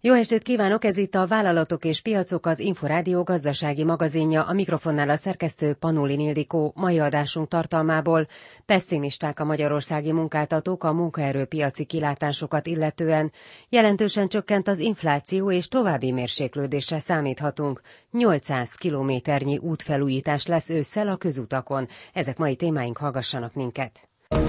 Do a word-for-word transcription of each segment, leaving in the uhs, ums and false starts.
Jó estét kívánok, ez itt a Vállalatok és Piacok, az Inforádió gazdasági magazinja, a mikrofonnál a szerkesztő Panulin Ildikó. Mai adásunk tartalmából: pesszimisták a magyarországi munkáltatók a munkaerőpiaci kilátásokat illetően, jelentősen csökkent az infláció és további mérséklődésre számíthatunk. nyolcszáz kilométernyi útfelújítás lesz ősszel a közutakon. Ezek mai témáink, hallgassanak minket!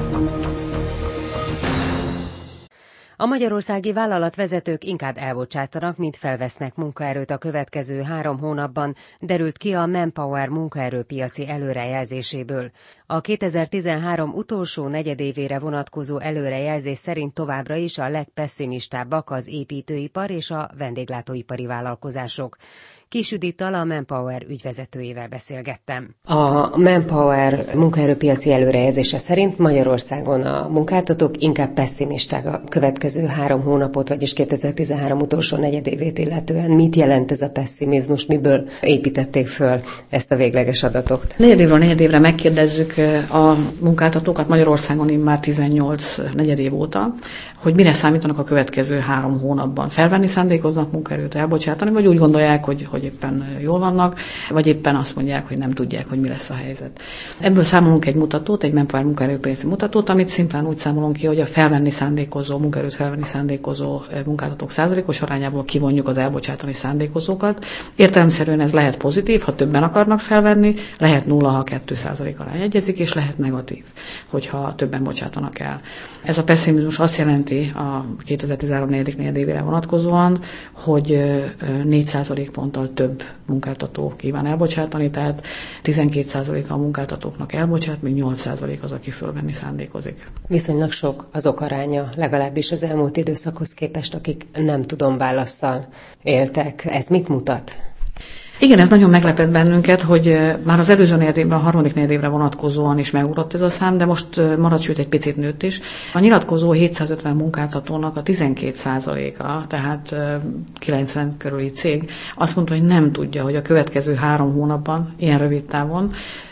A magyarországi vállalatvezetők inkább elbocsátanak, mint felvesznek munkaerőt a következő három hónapban, derült ki a Manpower munkaerőpiaci előrejelzéséből. A kétezer-tizenhárom utolsó negyedévére vonatkozó előrejelzés szerint továbbra is a legpesszimistábbak az építőipar és a vendéglátóipari vállalkozások. Kis Judittal, a Manpower ügyvezetőjével beszélgettem. A Manpower munkaerőpiaci előrejelzése szerint Magyarországon a munkáltatók inkább pesszimisták a következő három hónapot, vagyis kétezer-tizenhárom utolsó negyedévét illetően. Mit jelent ez a pessimizmus, miből építették föl ezt a végleges adatot? Negyedévről negyedévre megkérdezzük a munkáltatókat Magyarországon immár tizennyolc negyedév óta, hogy mire számítanak a következő három hónapban. Felvenni szándékoznak munkaerőt, elbocsátani, vagy úgy gondolják, hogy, hogy éppen jól vannak, vagy éppen azt mondják, hogy nem tudják, hogy mi lesz a helyzet. Ebből számolunk egy mutatót, egy Manpower munkaerőpiaci mutatót, amit szimplán úgy számolunk ki, hogy a felvenni szándékozó, munkaerőt felvenni szándékozó munkáltatók százalékos arányából kivonjuk az elbocsátani szándékozókat. Értelemszerűen ez lehet pozitív, ha többen akarnak felvenni, lehet nulla, ha két százalék arány egyezik, és lehet negatív, hogyha többen bocsátanak el. Ez a pessimizmus azt jelenti a kétezer-tizenhárom negyedik negyedévére vonatkozóan, hogy négy százalékponttal több munkáltató kíván elbocsátani, tehát tizenkét százalék a munkáltatóknak elbocsát, még nyolc százalék az, aki fölvenni szándékozik. Viszonylag sok az okaránya, legalábbis az elmúlt időszakhoz képest, akik nem tudom válasszal éltek. Ez mit mutat? Igen, ez nagyon meglepett bennünket, hogy már az előző negyedévben, a harmadik negyedévre vonatkozóan is megugrott ez a szám, de most maradt, sőt egy picit nőtt is. A nyilatkozó hétszázötven munkáltatónak a tizenkét százaléka, tehát kilencven körüli cég azt mondta, hogy nem tudja, hogy a következő három hónapban, ilyen rövid távon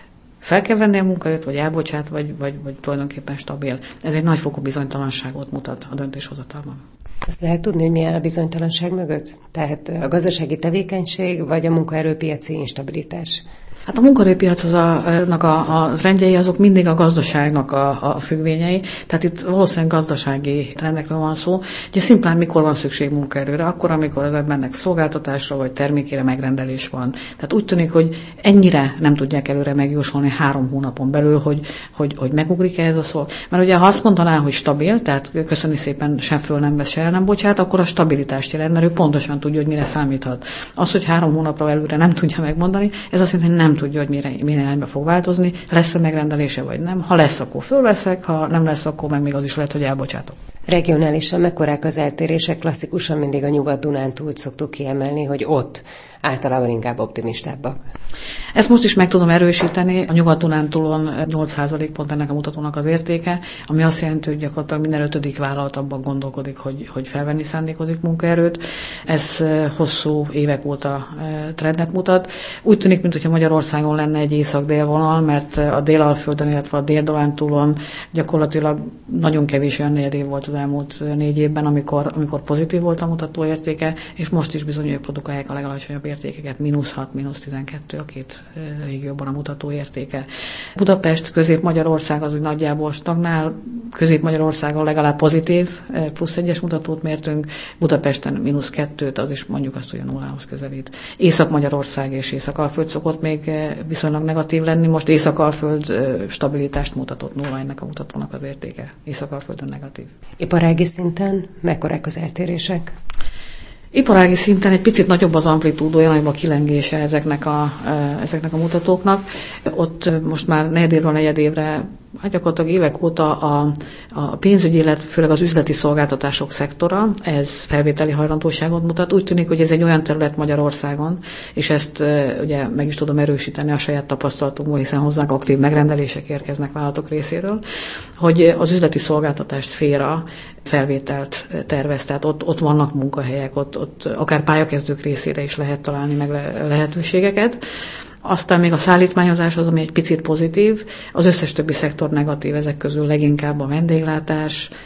fel kell venni a munkaerőt, vagy elbocsát, vagy, vagy, vagy tulajdonképpen stabil. Ez egy nagyfokú bizonytalanságot mutat a döntéshozatalban. Azt lehet tudni, hogy milyen a bizonytalanság mögött? Tehát a gazdasági tevékenység, vagy a munkaerőpiaci instabilitás? Hát a munkaerőpiacnak a, a rendjei azok mindig a gazdaságnak a, a függvényei, tehát itt valószínűleg gazdasági trendekről van szó. Ugye szimplán mikor van szükség munkaerőre? Akkor, amikor az ebbennek szolgáltatásra vagy termékére megrendelés van. Tehát úgy tűnik, hogy ennyire nem tudják előre megjósolni három hónapon belül, hogy, hogy, hogy megugrik-e ez a szó. Mert ugye ha azt mondaná, hogy stabil, tehát köszönni szépen, sem föl nem vesz, se el nem bocsát, akkor a stabilitást jelent, mert ő pontosan tudja, hogy mire számíthat. Az, hogy három hónapra előre nem tudja megmondani, ez azt jelenti, hogy nem tudja, hogy mire, mire irányba fog változni, lesz-e megrendelése vagy nem. Ha lesz, akkor fölveszek, ha nem lesz, akkor meg még az is lehet, hogy elbocsátok. Regionálisan mekkorák az eltérések? Klasszikusan mindig a Nyugat-Dunántúlt szoktuk kiemelni, hogy ott általában inkább optimistábbak. Ezt most is meg tudom erősíteni. A Nyugat-Dunántúlon nyolc százalék pont ennek a mutatónak az értéke, ami azt jelenti, hogy gyakorlatilag minden ötödik vállalat abban gondolkodik, hogy, hogy felvenni szándékozik munkaerőt. Ez hosszú évek óta trendet mutat. Úgy tűnik, mintha Magyarországon lenne egy észak-dél vonal, mert a Dél-Alföldön, illetve a Dél-Dunántúlon gyakorlatilag nagyon kevés olyan negyedév volt az elmúlt négy évben, amikor, amikor pozitív volt a mutató értéke, és most is bizony ők produkálják a legalacsonyabb értékeket, mínusz hat, mínusz tizenkettő a két régióban a mutató értéke. Budapest, Közép-Magyarország az úgy nagyjából stagnál, Közép-Magyarországon legalább pozitív, plusz egyes mutatót mértünk, Budapesten mínusz kettőt, az is mondjuk azt, hogy a nullához közelít. Észak-Magyarország és Észak-Alföld szokott még viszonylag negatív lenni, most Észak-Alföld stabilitást mutatott, nulla ennek a mutatónak az értéke. Észak-Alföldön negatív. Iparági szinten mekkorák az eltérések? Iparági szinten egy picit nagyobb az amplitúdója, nagyobb a kilengése ezeknek a, ezeknek a mutatóknak. Ott most már negyedévről negyedévre, hát gyakorlatilag évek óta a, a pénzügyi, illetve főleg az üzleti szolgáltatások szektora, ez felvételi hajlandóságot mutat. Úgy tűnik, hogy ez egy olyan terület Magyarországon, és ezt ugye meg is tudom erősíteni a saját tapasztalatunkból, hiszen hozzánk aktív megrendelések érkeznek vállalatok részéről, hogy az üzleti szolgáltatás szféra felvételt tervez, tehát ott, ott vannak munkahelyek, ott, ott akár pályakezdők részére is lehet találni meg lehetőségeket. Aztán még a szállítmányozás az, ami egy picit pozitív, az összes többi szektor negatív, ezek közül leginkább a vendéglátás,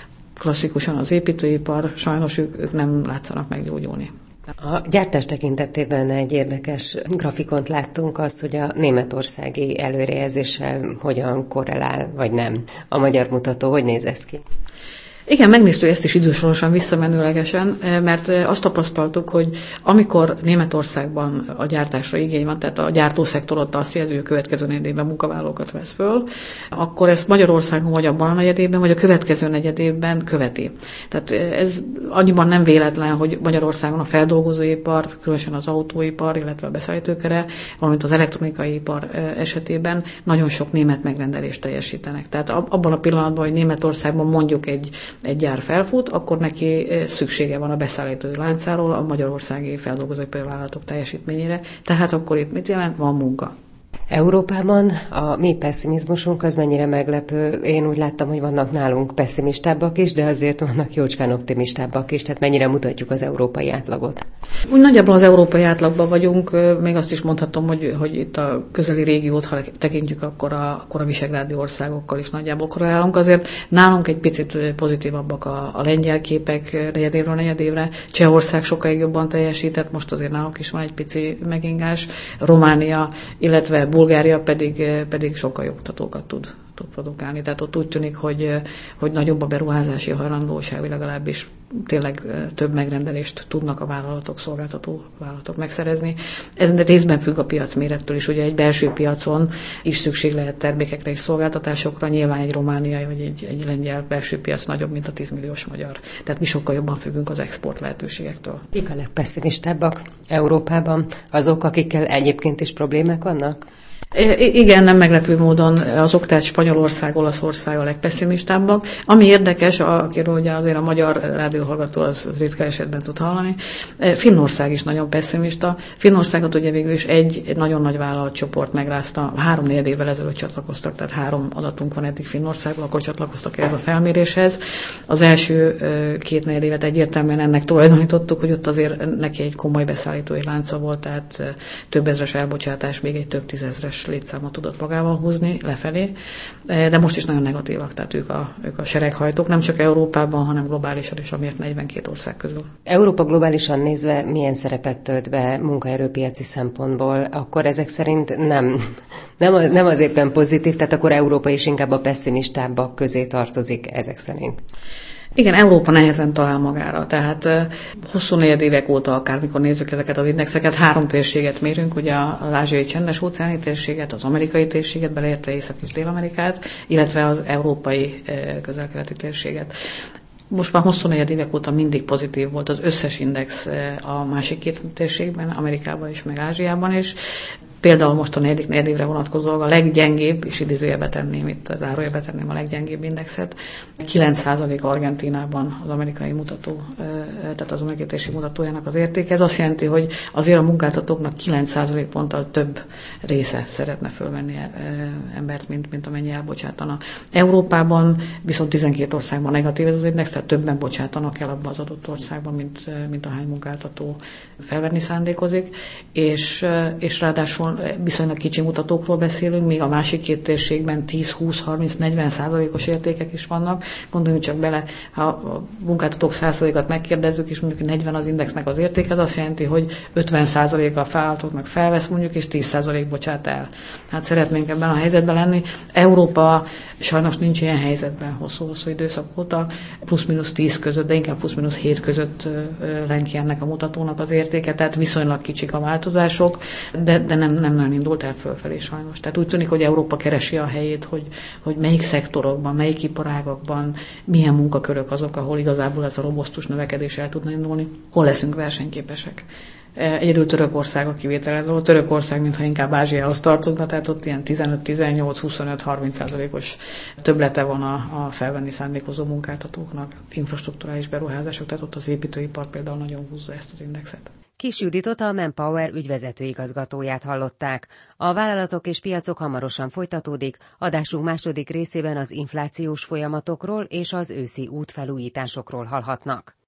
klasszikusan az építőipar, sajnos ők, ők nem látszanak meggyógyulni. A gyártás tekintetében egy érdekes grafikont láttunk, azt, hogy a németországi előrejelzéssel hogyan korrelál, vagy nem. A magyar mutató, hogy néz ez ki? Igen, megnéztük ezt is idősorosan, visszamenőlegesen, mert azt tapasztaltuk, hogy amikor Németországban a gyártásra igény van, tehát a gyártószektorot azt jelzi, hogy a következő negyedében munkavállalókat vesz föl, akkor ezt Magyarországon vagy abban a negyedében, vagy a következő negyedében követi. Tehát ez annyiban nem véletlen, hogy Magyarországon a feldolgozóipar, különösen az autóipar, illetve a beszállítókere, valamint az elektronikai ipar esetében nagyon sok német megrendelést teljesítenek. Tehát abban a pillanatban, hogy Németországban mondjuk egy egy gyár felfut, akkor neki szüksége van a beszállítói láncáról a magyarországi feldolgozóipari vállalatok teljesítményére. Tehát akkor itt mit jelent? Van munka. Európában a mi pessimizmusunk az mennyire meglepő. Én úgy láttam, hogy vannak nálunk pessimistábbak is, de azért vannak jócskán optimistábbak is, tehát mennyire mutatjuk az európai átlagot. Úgy nagyjából az európai átlagban vagyunk, még azt is mondhatom, hogy, hogy itt a közeli régiót, ha tekintjük, akkor a, akkor a visegrádi országokkal is nagyjából korrelálunk. Azért nálunk egy picit pozitívabbak a, a lengyel képek negyedévről negyedévre. Csehország sokáig jobban teljesített, most azért nálunk is van egy pici megingás. Románia, illetve Bulgária pedig, pedig sokkal jobb mutatókat tud, tud produkálni. Tehát ott úgy tűnik, hogy, hogy nagyobb a beruházási hajlandóság, vagy legalábbis tényleg több megrendelést tudnak a vállalatok, szolgáltató vállalatok megszerezni. Ez részben függ a piac mérettől is. Ugye egy belső piacon is szükség lehet termékekre és szolgáltatásokra. Nyilván egy romániai vagy egy, egy lengyel belső piac nagyobb, mint a tíz milliós magyar. Tehát mi sokkal jobban függünk az export lehetőségektől. Kik a legpesszimistábbak Európában? Azok, akikkel egyébként is problémák vannak? Igen, nem meglepő módon azok, tehát Spanyolország, Olaszország a legpesszimistábbak. Ami érdekes, akiről ugye azért a magyar rádióhallgató az, az ritka esetben tud hallani, Finnország is nagyon pessimista. Finnországot ugye végül is egy nagyon nagy vállalatcsoport megrázta, három négy évvel ezelőtt csatlakoztak, tehát három adatunk van eddig Finnországban, akkor csatlakoztak ehhez a felméréshez. Az első két négy évet egyértelműen ennek tulajdonítottuk, hogy ott azért neki egy komoly beszállítói lánca volt, tehát több ezres elbocsátás, még egy több tízezres létszámot tudott magával húzni lefelé, de most is nagyon negatívak, tehát ők a, ők a sereghajtók, nem csak Európában, hanem globálisan is, amiért negyvenkét ország közül. Európa globálisan nézve milyen szerepet tölt be munkaerőpiaci szempontból, akkor ezek szerint nem, nem, az, nem az éppen pozitív, tehát akkor Európa is inkább a pessimistábbak közé tartozik ezek szerint. Igen, Európa nehezen talál magára, tehát huszonnégy évek óta, akármikor nézzük ezeket az indexeket, három térséget mérünk, ugye az ázsiai csendes óceáni térséget, az amerikai térséget, beleértve Észak- és Dél-Amerikát, illetve az európai közel-keleti térséget. Most már huszonnégy évek óta mindig pozitív volt az összes index a másik két térségben, Amerikában is, meg Ázsiában is. Például most a negyedik negyedévre vonatkozóan a leggyengébb, és idézőjelbe tenném itt, az zárójelbe tenném a leggyengébb indexet, kilenc százalék Argentínában az amerikai mutató, tehát az amerikai térség mutatójának az értéke. Ez azt jelenti, hogy azért a munkáltatóknak kilenc százalék ponttal több része szeretne fölvenni embert, mint, mint amennyi elbocsátana. Európában viszont tizenkét országban negatív ez az index, tehát többen bocsátanak el abban az adott országban, mint, mint ahány munkáltató felvenni szándékozik, és, és ráadásul viszonylag kicsi mutatókról beszélünk, míg a másik két térségben tíz, húsz, harminc, negyven százalékos értékek is vannak. Gondoljunk csak bele, ha a munkáltatók száz százalékot megkérdezzük, és mondjuk negyven az indexnek az értéke, az azt jelenti, hogy ötven százalék a vállalatoknak felvesz mondjuk, és tíz százalék bocsát el. Hát szeretnénk ebben a helyzetben lenni. Európa sajnos nincs ilyen helyzetben hosszú-hosszú időszak óta, plusz-minusz tíz között, de inkább plusz-minusz hét között lenn ki ennek a mutatónak az értéke, tehát viszonylag kicsik a változások, de, de nem, nem nagyon indult el fölfelé sajnos. Tehát úgy tűnik, hogy Európa keresi a helyét, hogy, hogy melyik szektorokban, melyik iparágakban, milyen munkakörök azok, ahol igazából ez a robosztus növekedés el tudna indulni, hol leszünk versenyképesek. Egyedül Törökország a kivétel, a Törökország mintha inkább Ázsiához tartozna, tehát ott ilyen tizenöt, tizennyolc, huszonöt, harminc százalékos többlete van a, a felvenni szándékozó munkáltatóknak, infrastrukturális beruházások, tehát ott az építőipar például nagyon húzza ezt az indexet. Kis Juditot, a Manpower ügyvezető igazgatóját hallották. A vállalatok és piacok hamarosan folytatódik, adásunk második részében az inflációs folyamatokról és az őszi útfelújításokról hallhatnak.